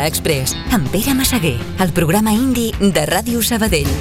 Express, amb Pere Massaguer, el programa indi de Ràdio Sabadell.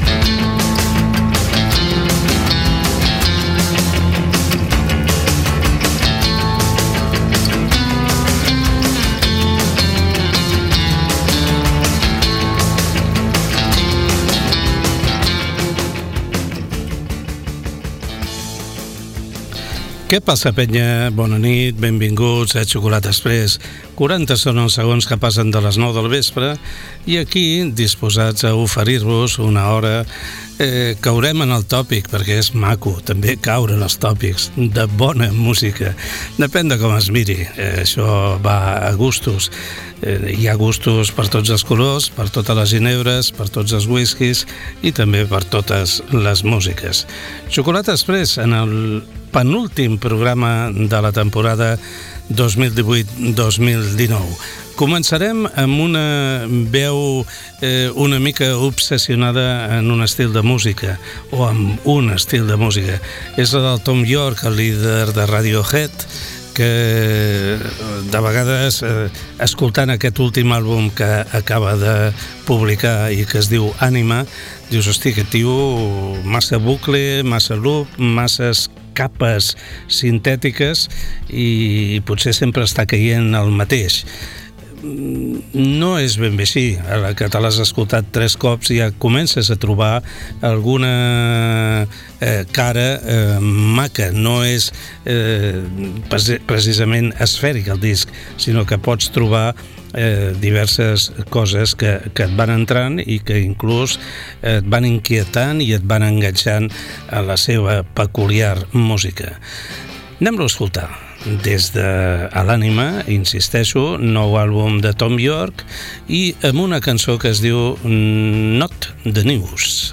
Què passa, penya? Bona nit, benvinguts a Xocolata Express. 40 són els segons que passen de les 9 del vespre i aquí, disposats a oferir-vos una hora, caurem en el tòpic, perquè és maco també caure en els tòpics de bona música. Depèn de com es miri, això va a gustos. Hi ha gustos per tots els colors, per totes les ginebres, per tots els whiskies i també per totes les músiques. Xocolata Express, en el penúltim programa de la temporada 2018-2019. Començarem amb una veu una mica obsessionada en un estil de música, o amb un estil de música. És la del Thom Yorke, el líder de Radiohead, que de vegades, escoltant aquest últim àlbum que acaba de publicar i que es diu Ànima, dius, hosti, aquest tio, massa bucle, massa loop, masses capes sintètiques i potser sempre està caient el mateix. No és ben bé així. Ara que te l'has escoltat 3 cops ja comences a trobar alguna cara maca. No és precisament esfèric el disc, sinó que pots trobar diverses coses que et van entrant i que inclús et van inquietant i et van enganxant a la seva peculiar música. Anem-lo a escoltar. Des de l'Ànima, insisteixo, nou àlbum de Thom Yorke i amb una cançó que es diu Not the News.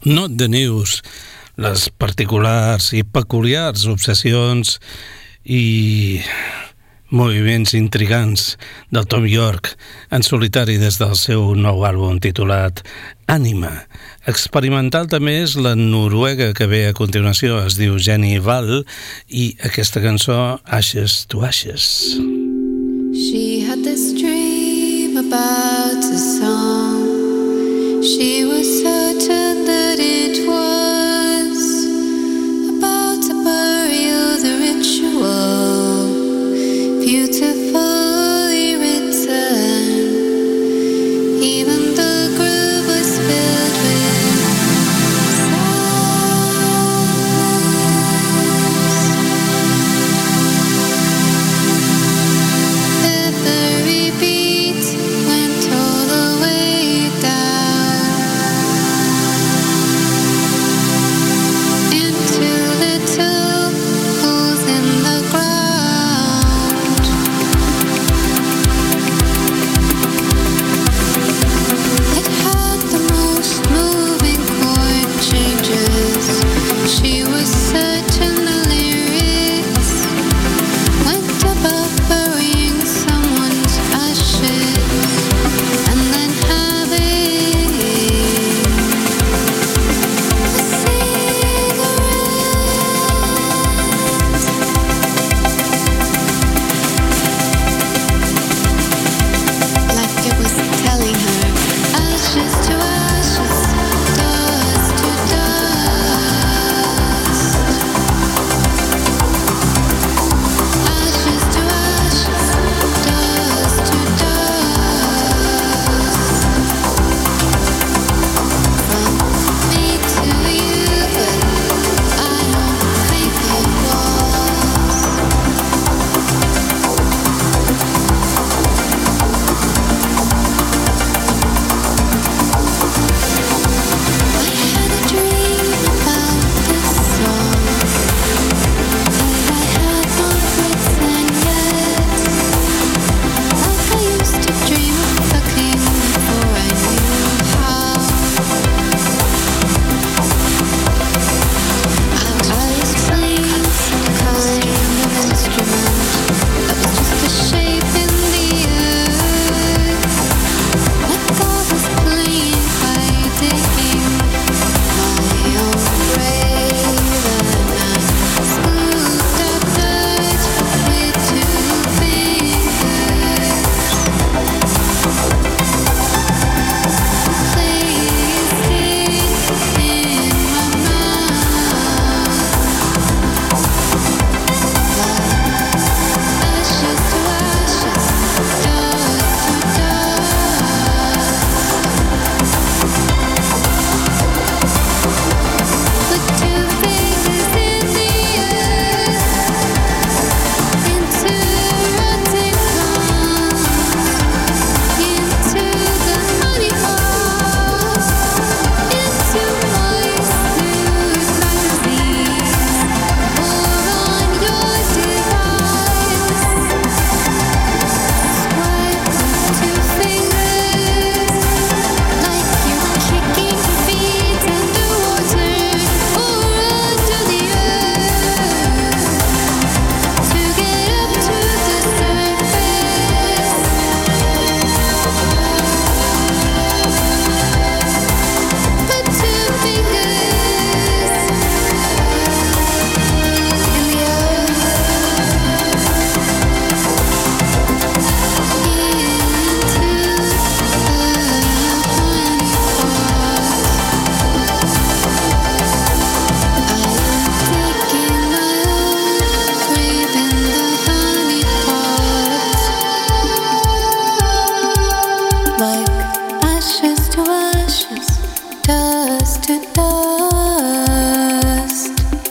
Not the News, les particulars i peculiars obsessions i moviments intrigants del Thom Yorke en solitari des del seu nou àlbum titulat Ànima. Experimental també és la noruega que ve a continuació, es diu Jenny Val, i aquesta cançó Ashes to Ashes. She had this dream about a song. She was certain that it was about to burial the ritual. Beautifully written, even the groove was filled with sadness. Every beat went all the way down into little holes in the ground. She was certain the lyrics went above burying someone's ashes and then having a cigarette. Like it was telling her, ashes to ashes, dust to dust. Ashes to ashes, dust to dust. From me to you, but I don't think it was. I had a dream about this song that I had not written yet. Like I used to dream of fucking before I knew how. I was playing some kind of instrument that was just a shape in the earth. Like I was playing by digging my own grave, and I smoothed out dirt with 2 fingers. Clay is in my mouth. Ashes to ashes, dust to dust. Put 2 fingers in the earth, into rotting plants, into the honey holes, into moist smooth magazines, or on your device. Swipe with 2 fingers, like you're kicking your feet underwater or under the earth, to get up to the surface. Put 2 fingers in the earth, like ashes to ashes, dust to dust.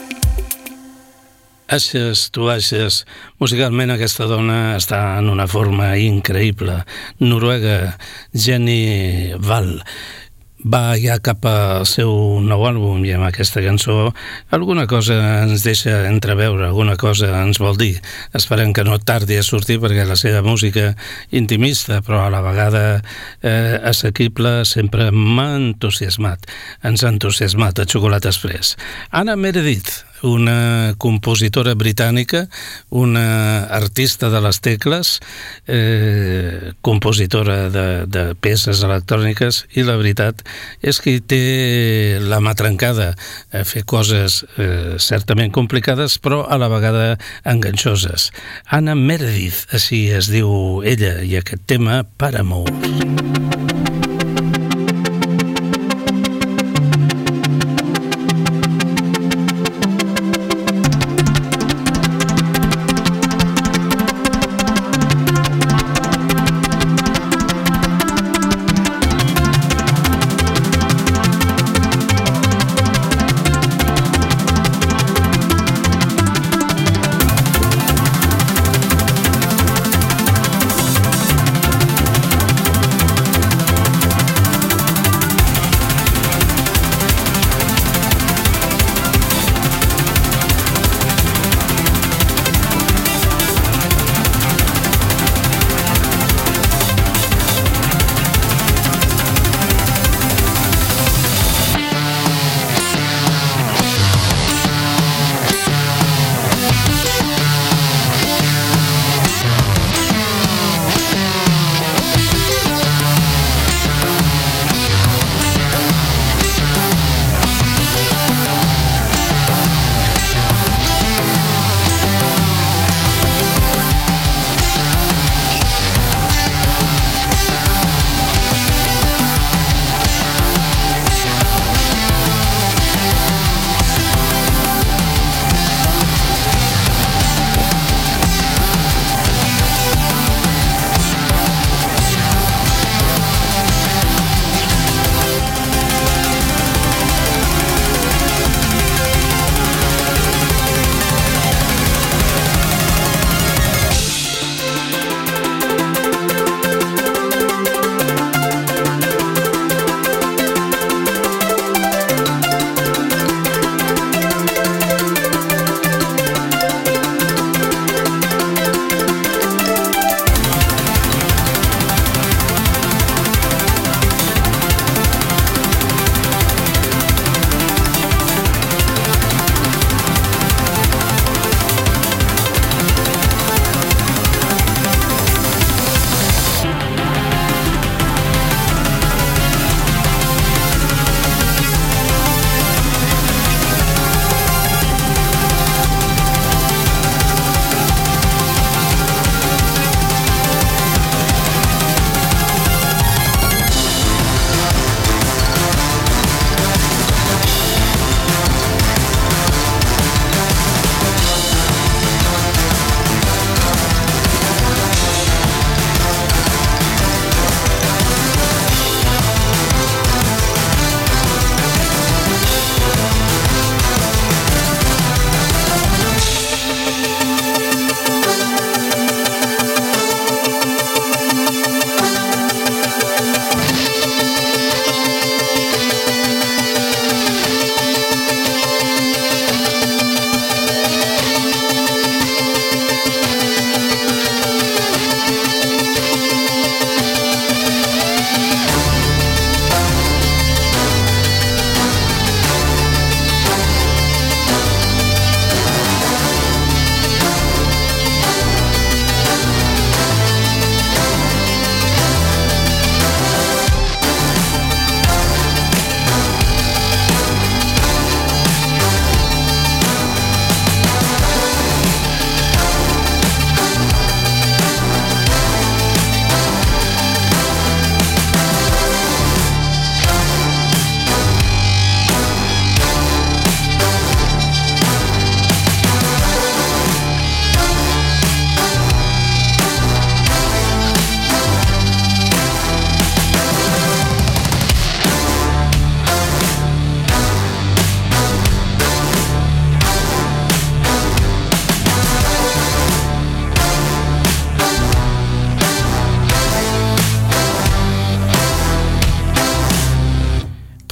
Ashes to Ashes. Musicalment aquesta dona està en una forma increïble. Noruega, Jenny Val. va ja cap al seu nou àlbum i amb aquesta cançó alguna cosa ens deixa entreveure, alguna cosa ens vol dir. Esperem que no tardi a sortir perquè la seva música intimista però a la vegada assequible sempre m'ha entusiasmat. Ens ha entusiasmat a Chocolate Express. Anna Meredith, una compositora britànica, una artista de les tecles, compositora de peces electròniques, i la veritat és que té la mà trencada a fer coses certament complicades però a la vegada enganxoses. Anna Meredith, així es diu ella, i aquest tema, Paramore.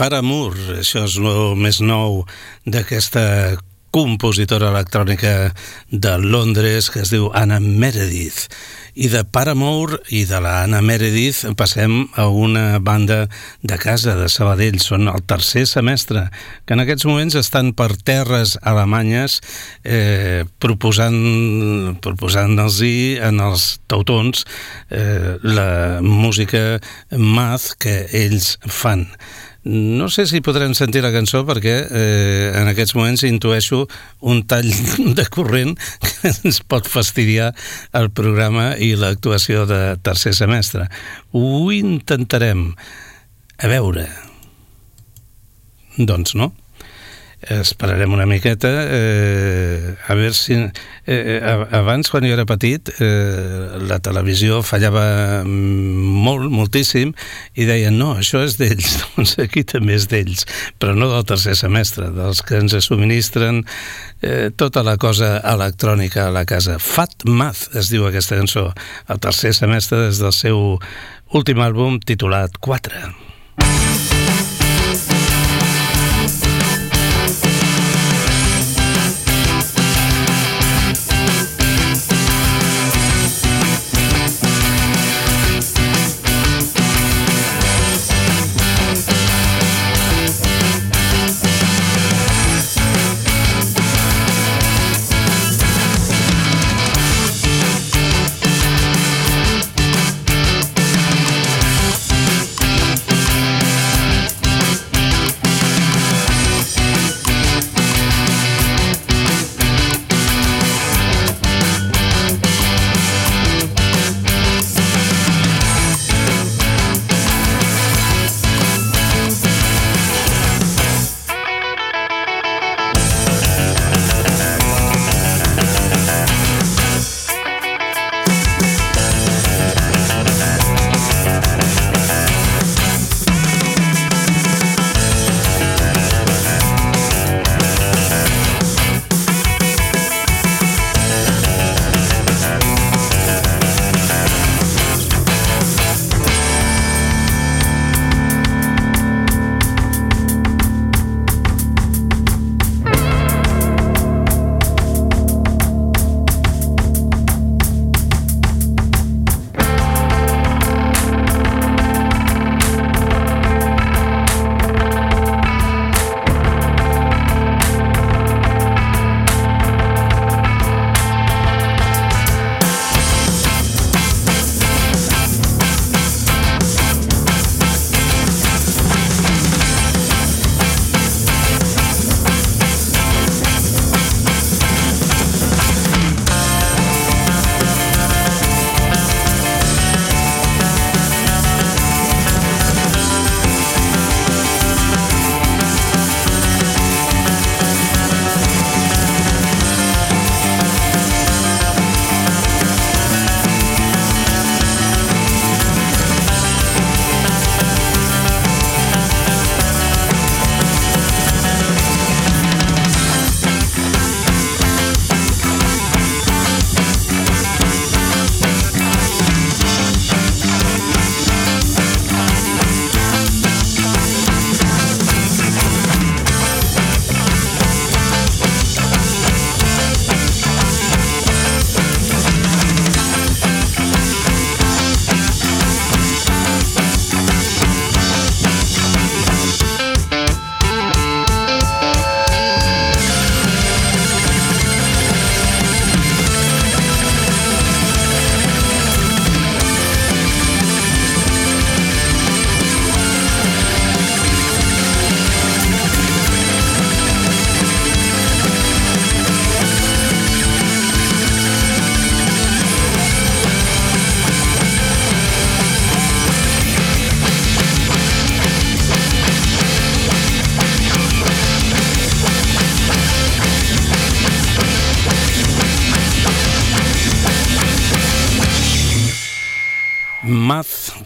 Paramore, això és el més nou d'aquesta compositora electrònica de Londres que es diu Anna Meredith. I de Paramore i de la Anna Meredith passem a una banda de casa de Sabadell, són el tercer semestre, que en aquests moments estan per terres alemanyes proposant-los-hi en els tautons la música math que ells fan. No sé si podrem sentir la cançó perquè en aquests moments intueixo un tall de corrent que ens pot fastidiar el programa i l'actuació de tercer semestre. Ho intentarem. A veure. Doncs no. Esperarem una miqueta a veure si abans quan jo era petit la televisió fallava moltíssim i deien no, això és d'ells, doncs aquí també és d'ells, però no del tercer semestre, dels que ens subministren tota la cosa electrònica a la casa. Fat Math es diu aquesta cançó, el tercer semestre des del seu últim àlbum titulat 4.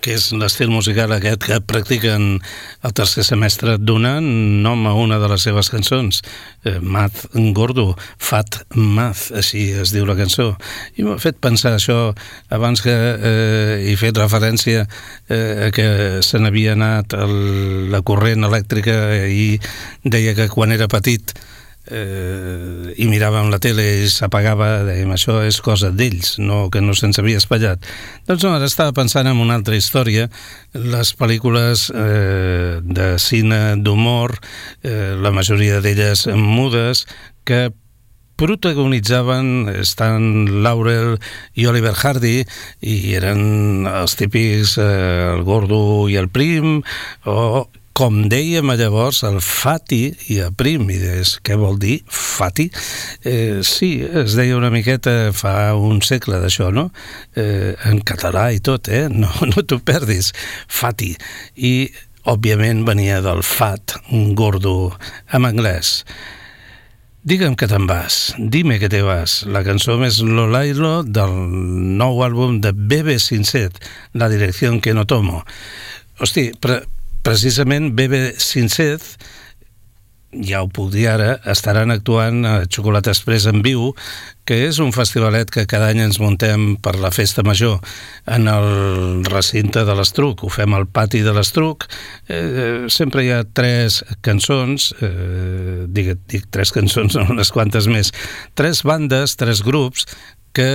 que és l'estil musical aquest que practiquen el tercer semestre, donant nom a una de les seves cançons, Math Gordo, Fat Math, així es diu la cançó. I m'ha fet pensar això abans que he fet referència a que se n'havia anat la corrent elèctrica i deia que quan era petit i miràvem la tele i s'apagava, dèiem, això és cosa d'ells, no que no se'ns havia espatllat. Doncs no, ara estava pensant en una altra història, les pel·lícules de cine d'humor, la majoria d'elles mudes, que protagonitzaven Stan Laurel i Oliver Hardy, i eren els típics el gordo i el prim, o com dèiem llavors, el Fati i el Prim, i deies, què vol dir Fati? Sí, es deia una miqueta fa un segle d'això, no? En català i tot, no t'ho perdis, Fati. I, òbviament, venia del fat, un gordo, en anglès. Digue'm que te'n vas, dime que te vas, la cançó més Lolailo del nou àlbum de Bebe Sincet, La direcció que no tomo. Hosti, precisament Bebe Sincet, ja ho puc dir ara, estaran actuant a Xocolata Express en viu, que és un festivalet que cada any ens muntem per la festa major en el recinte de l'Estruc. Ho fem al pati de l'Estruc. Sempre hi ha 3 cançons, dic 3 cançons, no unes quantes més, 3 bandes, 3 grups que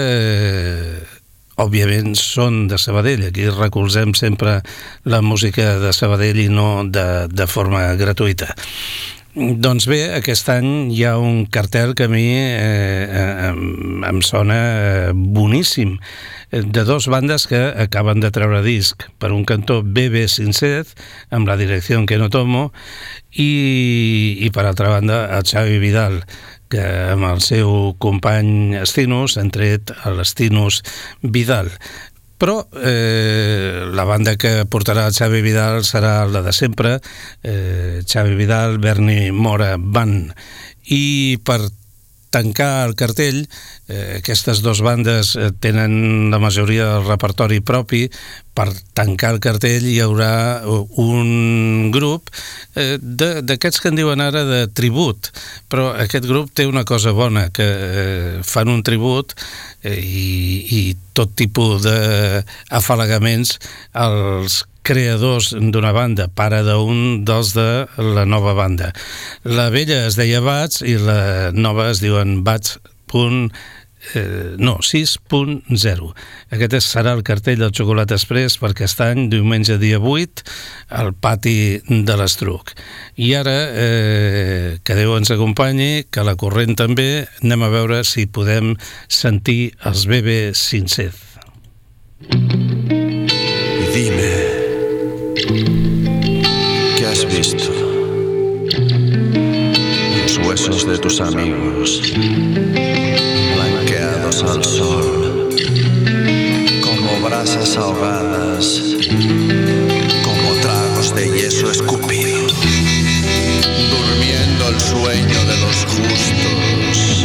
òbviament són de Sabadell. Aquí recolzem sempre la música de Sabadell i no de forma gratuïta. Doncs bé, aquest any hi ha un cartel que a mi em sona boníssim, de 2 bandes que acaben de treure disc. Per un cantó, Bebe Sincet, amb La direcció que no tomo, i per altra banda, el Xavi Vidal, que amb el seu company Estinus han tret l'Estinus Vidal. Però la banda que portarà el Xavi Vidal serà la de sempre, Xavi Vidal, Berni Mora Band. I per tancar el cartell, aquestes 2 bandes tenen la majoria del repertori propi. Per tancar el cartell hi haurà un grup d'aquests que en diuen ara de tribut, però aquest grup té una cosa bona, que fan un tribut i tot tipus d'afalagaments als creadors d'una banda, pare d'un dels de la nova banda. La vella es deia Bats i la nova es diuen Bats 6.0. Aquest serà el cartell del Xocolata Express per aquest any, diumenge dia 8, al pati de l'Estruc. I ara, que Déu ens acompanyi, que la corrent també, anem a veure si podem sentir els Bebe Sincet. Y dime, ¿qué has visto? Los huesos de tus amigos blanqueados al sol, como brasas ahogadas, como tragos de yeso escupido, durmiendo el sueño de los justos.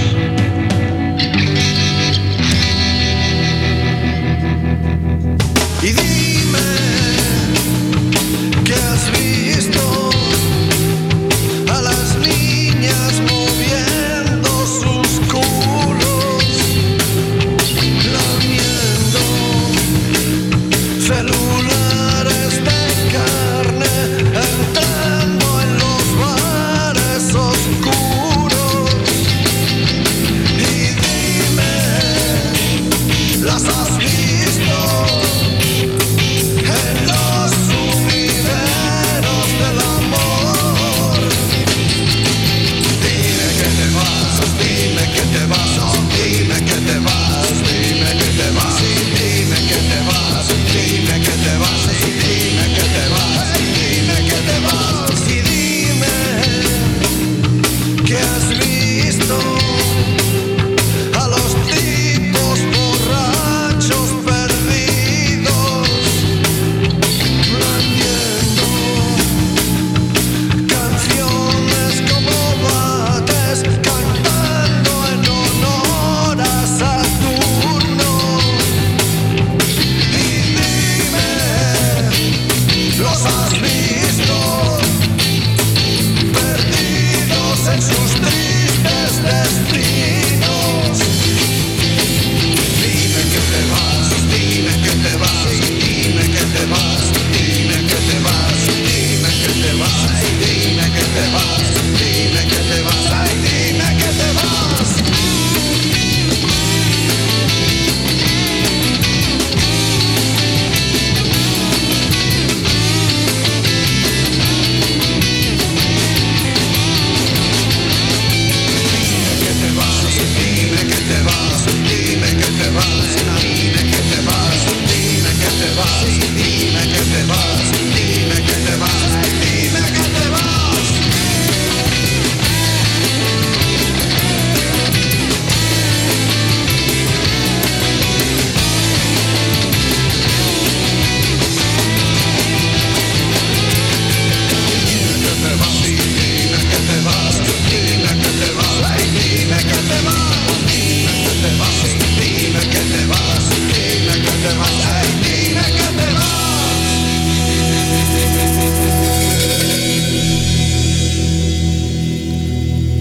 Y dime, ¿qué has visto? A las niñas moviendo sus culos, lamiendo celulares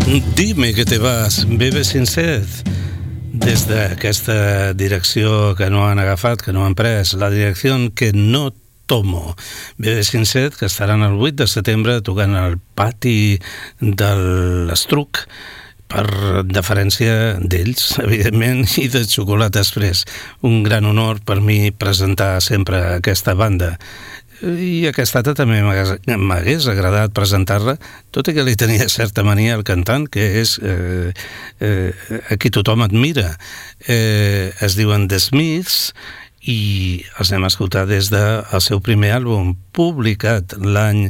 Dime que te vas, bebe sin sed. Des d'aquesta direcció que no han agafat, que no han pres, la direcció que no tomo. Bebe sin sed, que estaran el 8 de setembre tocant al pati de l'Estruc, per deferència d'ells, evidentment, i de Xocolata Express. Un gran honor per mi presentar sempre aquesta banda. I aquesta data també m'hagués agradat presentar-la, tot i que li tenia certa mania al cantant, que és a qui tothom admira. Es diuen The Smiths i els hem escoltat des del seu primer àlbum, publicat l'any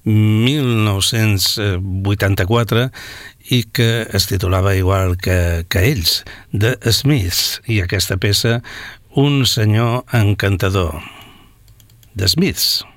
1984 i que es titulava igual que ells, The Smiths, i aquesta peça, Un senyor encantador. The Smiths.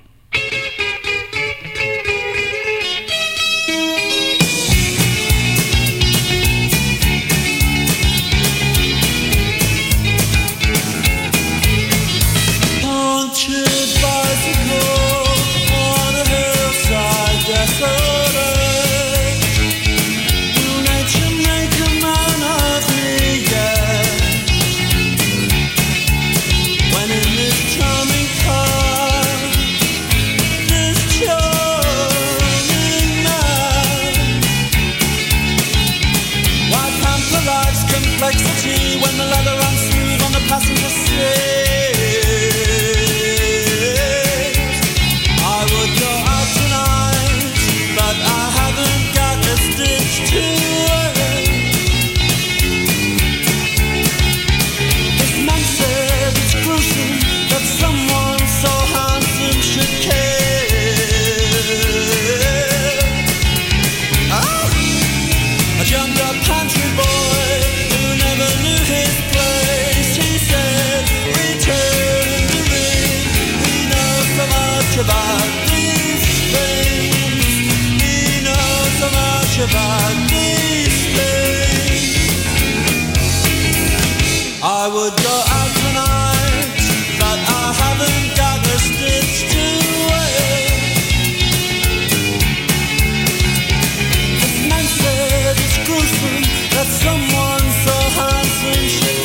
When the leather runs smooth on the passenger seat, I would go out tonight, but I haven't got a stitch to wear. This man said it's gruesome that someone so handsome should care. Ah, a jumped up country boy never knew his place. He said, return to me. He knows so much about these things. He knows so much about these things. I would go out tonight, but I haven't got a stitch to wear. This man said it's gruesome that someone so handsome should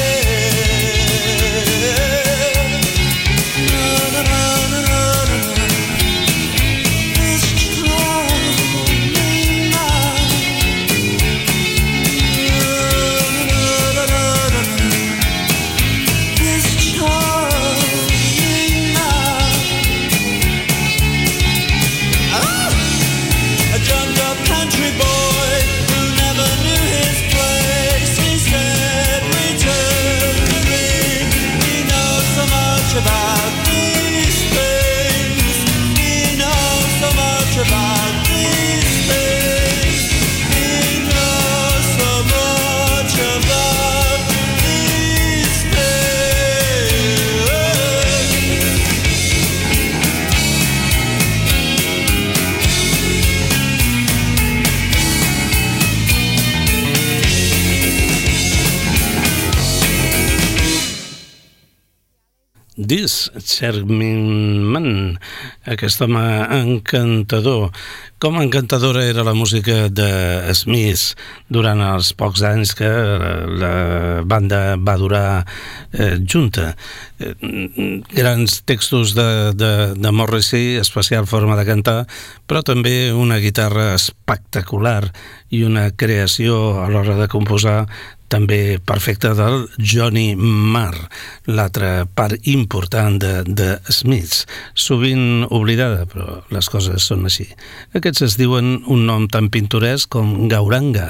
care. Na, na, na, na, na, na. This charming man. Na, na, na, na, na. This charming man. Ah! A jumped up country boy who never knew his place. He said, return to me. He knows so much about these things. He knows so much about these things. He knows so much about these things. This Charming Man, aquest home encantador. Com encantadora era la música de Smiths durant els pocs anys que la banda va durar junta. Grans textos de Morrissey, especial forma de cantar, però també una guitarra espectacular i una creació a l'hora de composar també perfecta del Johnny Marr, l'altra part important de Smiths, sovint oblidada, però les coses són així. Aquests es diuen un nom tan pintoresc com Gauranga.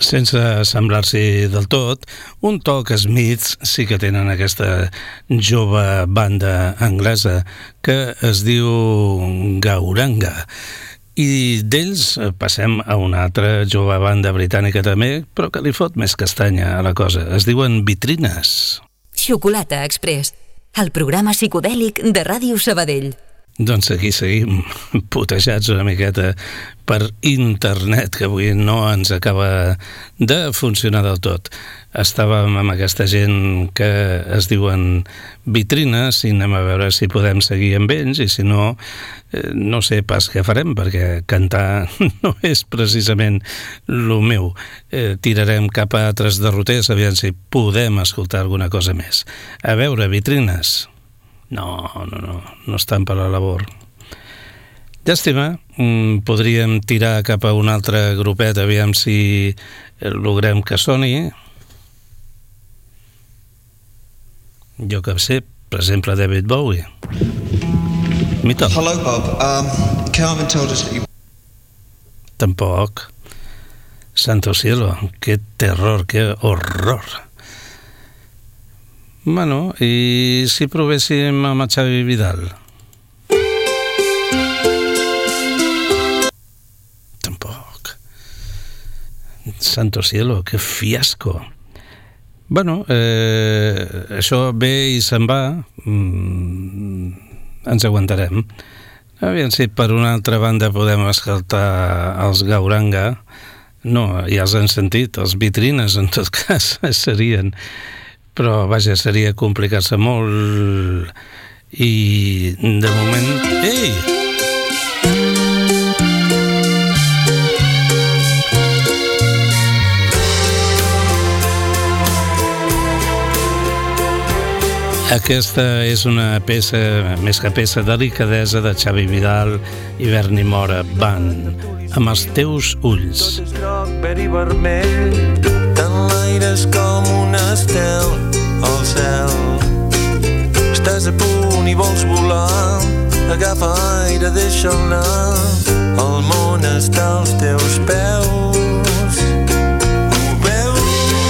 sense semblar-s'hi del tot, un toc Smiths sí que tenen aquesta jove banda anglesa que es diu Gauranga. I d'ells passem a una altra jove banda britànica també, però que li fot més castanya a la cosa. Es diuen Vitrines. Xocolata Express, el programa psicodèlic de Ràdio Sabadell. Doncs aquí seguim putejats una miqueta per internet, que avui no ens acaba de funcionar del tot. Estàvem amb aquesta gent que es diuen Vitrines i anem a veure si podem seguir amb ells, i si no, no sé pas què farem, perquè cantar no és precisament lo meu. Tirarem cap a altres derroters, aviam si podem escoltar alguna cosa més. A veure, Vitrines... No estan per la labor. Llàstima, podríem tirar cap a un altre grupet, aviam si logrem que soni. Jo que sé, per exemple, David Bowie. Mito. Hello, Bob. Carmen told us that you... Tampoc. Santo cielo, qué terror, qué horror. Bueno, i si provéssim amb el Xavi Vidal? Tampoc. Santo cielo, que fiasco. Bueno, això ve i se'n va. Ens aguantarem. Aviam si per una altra banda podem escoltar els Gauranga. No, ja els han sentit, els Vitrines en tot cas serien... Però, vaja, seria complicar-se molt i, de moment... Ei! Aquesta és una peça, més que peça, delicadesa de Xavi Vidal i Berni Mora Band, amb els teus ulls. Tot és groc, verd i vermell, tant l'aire és com un estel al cel. Estàs a punt i vols volar, agafa aire, deixa'l anar, el món està als teus peus. Ho veus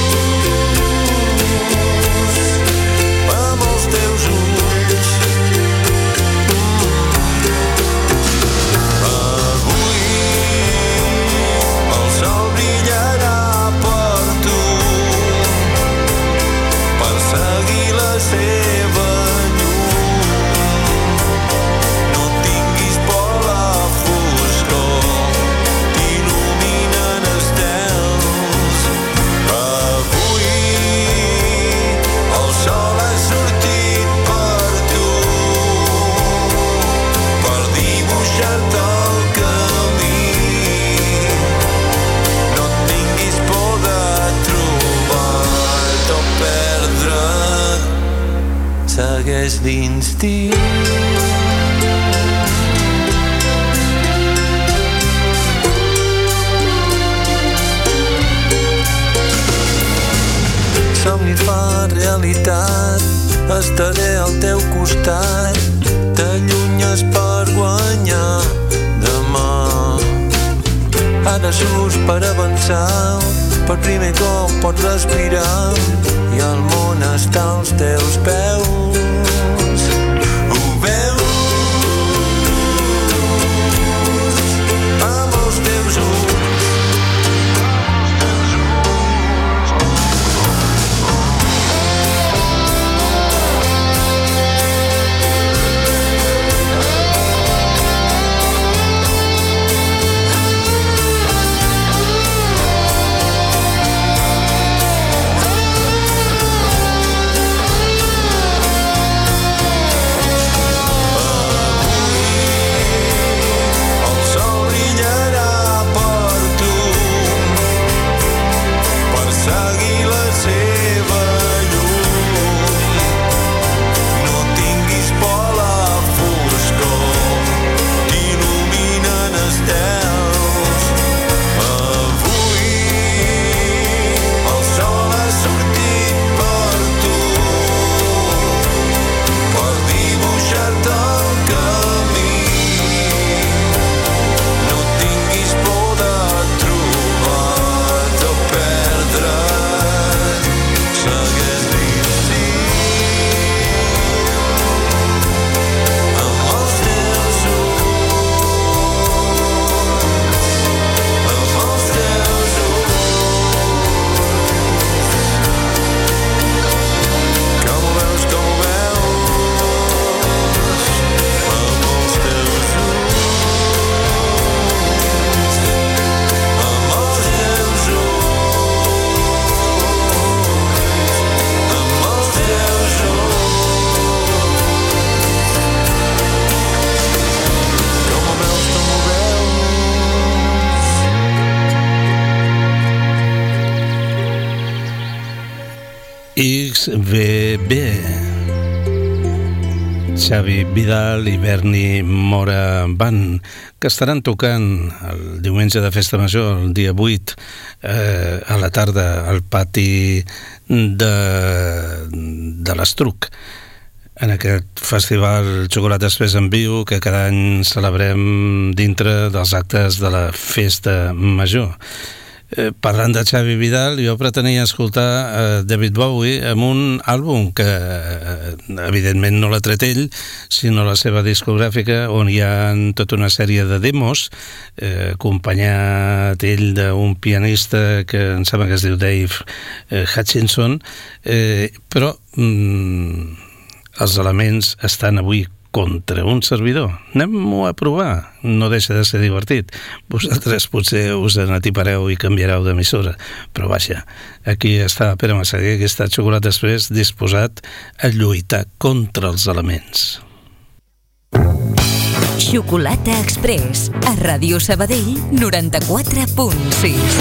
amb els teus ulls. Avui el sol brillarà per tu, per seguir la seva llum. No tinguis por la foscor, il·luminen estels. Avui el sol ha sortit per tu, per dibuixar-te el camí. No tinguis por de trobar-te o perdre't, segueix l'instint. Somni fa realitat, estaré al teu costat, t'allunyes per guanyar demà. Ara surts per avançar, per primer cop pots respirar i el món està als teus peus. Ho veus amb els teus ulls. XVB. Xavi Vidal i Berni Mora Band, que estaran tocant el diumenge de Festa Major, el dia 8, a la tarda, al pati de l'Estruc, en aquest festival Xocolata Express en viu que cada any celebrem dintre dels actes de la Festa Major. Parlant de Xavi Vidal, jo pretenia escoltar David Bowie amb un àlbum que evidentment no l'ha tret ell, sinó la seva discogràfica, on hi ha tota una sèrie de demos, acompanyat ell d'un pianista que em sembla que es diu Dave Hutchinson, però els elements estan avui contra un servidor. Anem-ho a provar, no deixa de ser divertit. Vosaltres potser us n'atipareu i canviareu d'emissora, però vaja, aquí està Pere Massaguer, aquí està Xocolata Express, disposat a lluitar contra els elements. Xocolata Express, a Ràdio Sabadell 94.6.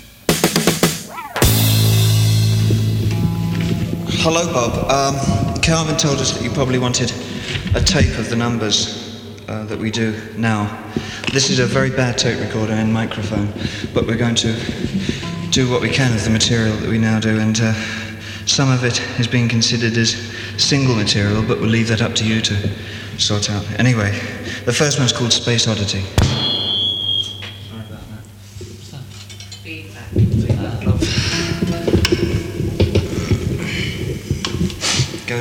Hello, Bob. Carmen told us that you probably wanted a tape of the numbers that we do now. This is a very bad tape recorder and microphone, but we're going to do what we can of the material that we now do, and some of it is being considered as single material, but we'll leave that up to you to sort out. Anyway, the first one's called Space Oddity. Sorry about that. Feedback. Go.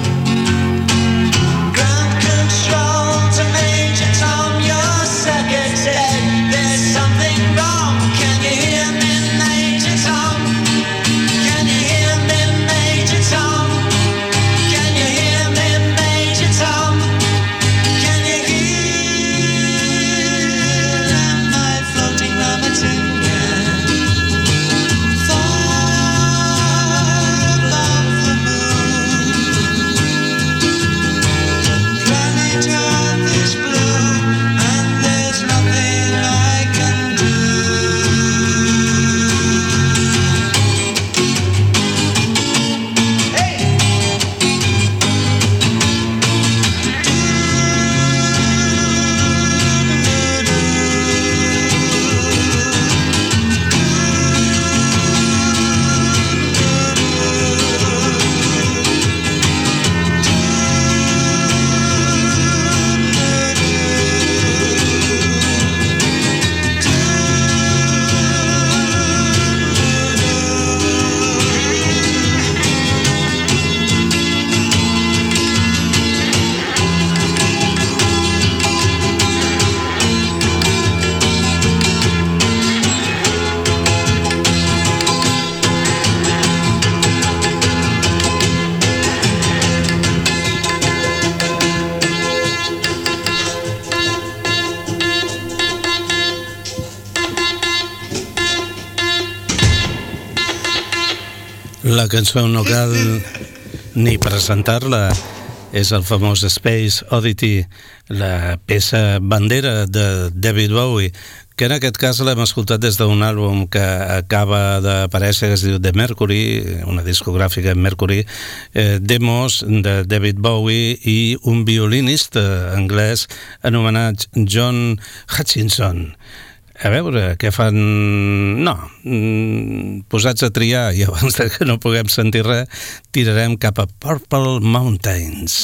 Second La cançó no cal ni presentar-la, és el famós Space Oddity, la peça bandera de David Bowie, que en aquest cas l'hem escoltat des d'un àlbum que acaba d'aparèixer, que es diu The Mercury, una discogràfica Mercury, demos de David Bowie i un violinista anglès anomenat John Hutchinson. A veure, què fan... No, posats a triar, i abans que no puguem sentir res, tirarem cap a Purple Mountains.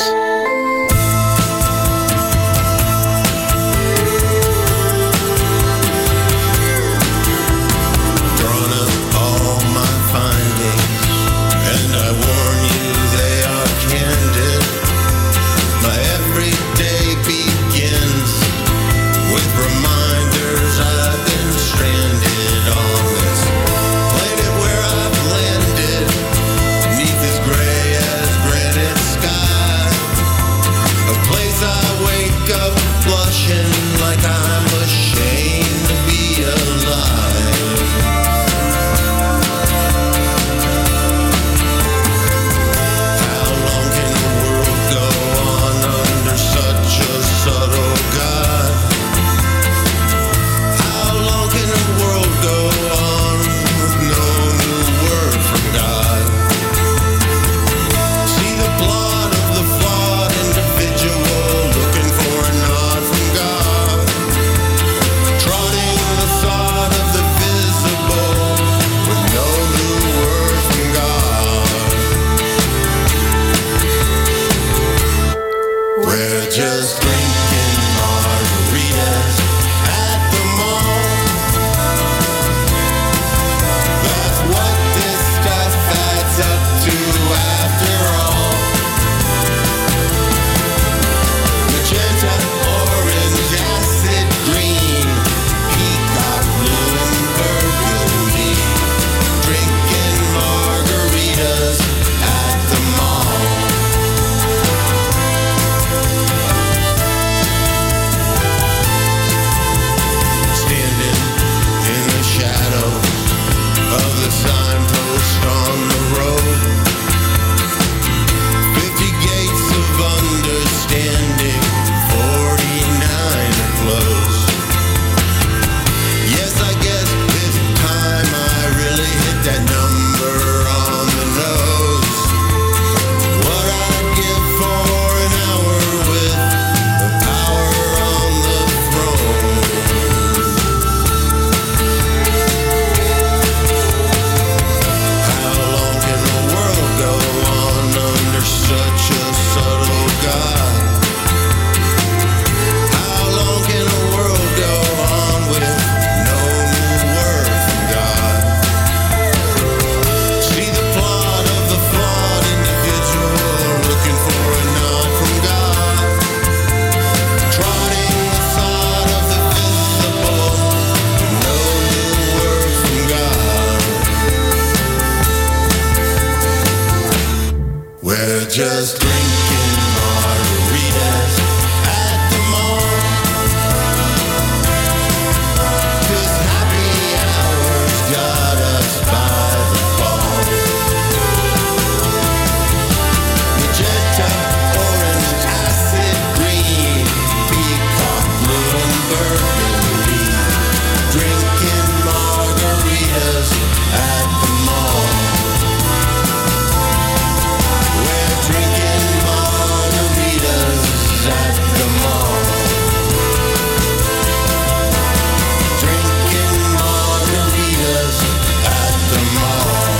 Just drinking margaritas at the mall, 'cause happy hours got us by the ball. Magenta, orange, acid green, peacock blue and burgundy, drinking margaritas at the mall. Drinking margaritas at the mall. Drinking margaritas at the mall.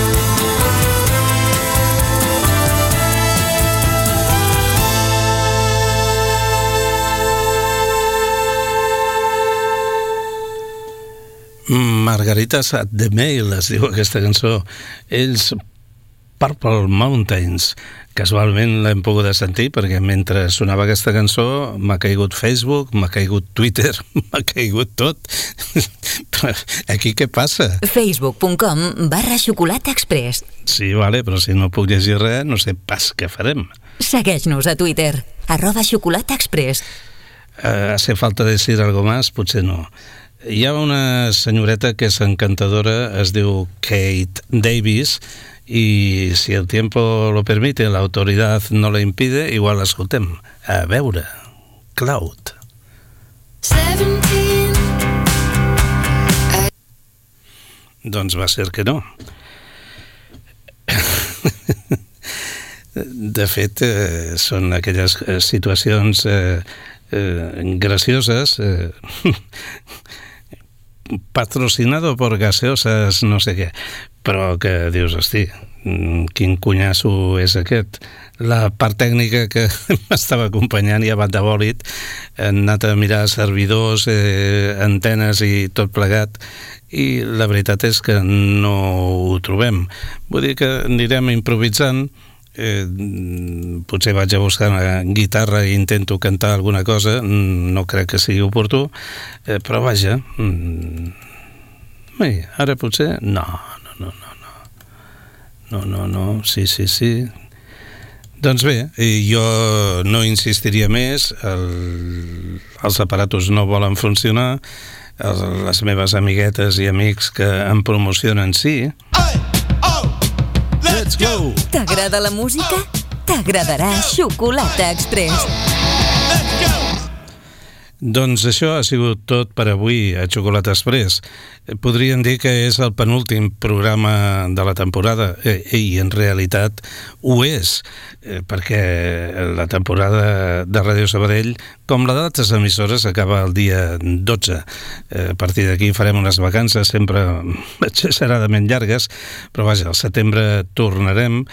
Margaritas at the Mail es diu aquesta cançó. Ells Purple Mountains. Casualment l'hem pogut sentir perquè mentre sonava aquesta cançó m'ha caigut Facebook, m'ha caigut Twitter, m'ha caigut tot. Però aquí què passa? facebook.com/xocolataexpress. Sí, vale, però si no puc llegir res no sé pas què farem. Segueix-nos a Twitter, @xocolataexpress. Hace falta decir algo más? Potser no. Hi ha una senyoreta que és encantadora, es diu Kate Davis, y si el tiempo lo permite, la autoridad no lo impide, igual l'escoltem. A veure, Cloud. 17. Doncs va ser que no. De fet, són aquelles situacions gracioses, patrocinado por gaseosas no sé què, però que dius, hosti, quin cunyasso és aquest. La part tècnica que m'estava acompanyant i a banda bòlit, han anat a mirar servidors, antenes i tot plegat, i la veritat és que no ho trobem. Vull dir que anirem improvisant, potser vaig a buscar una guitarra i intento cantar alguna cosa, no crec que sigui oportú, però vaja, ara potser no, sí. Doncs bé, jo no insistiria més, els aparatos no volen funcionar, les meves amiguetes i amics que em promocionen sí. Let's go! T'agrada la música? T'agradarà Xocolata Express. Let's go! Doncs això ha sigut tot per avui a Xocolata Express. Podríem dir que és el penúltim programa de la temporada, i en realitat ho és, perquè la temporada de Ràdio Sabadell, com la d'altres emissores, acaba el dia 12. A partir d'aquí farem unes vacances sempre exageradament llargues, però vaja, al setembre tornarem,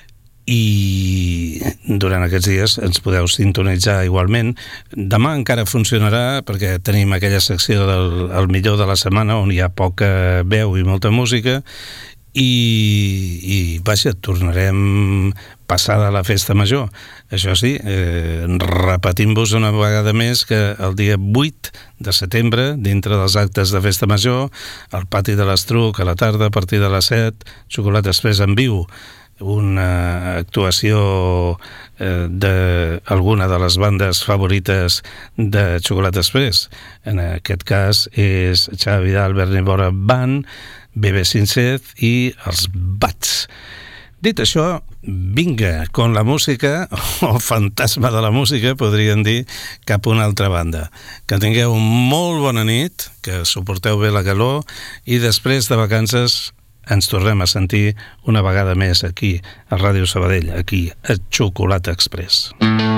i durant aquests dies ens podeu sintonitzar igualment. Demà encara funcionarà perquè tenim aquella secció del millor de la setmana on hi ha poca veu i molta música i vaja, tornarem passada la festa major. Això sí, repetint-vos una vegada més que el dia 8 de setembre, dintre dels actes de festa major, al pati de l'Estruc, a la tarda, a partir de les 7, Xocolata Express en viu, una actuació d'alguna de les bandes favorites de Xocolata Express. En aquest cas és Xavi Vidal, Berni Bora Band, Bebe Sincet i els Bats. Dit això, vinga, con la música, o fantasma de la música, podríem dir, cap a una altra banda. Que tingueu molt bona nit, que suporteu bé la calor, i després de vacances ens tornem a sentir una vegada més aquí a Ràdio Sabadell, aquí a Xocolata Express.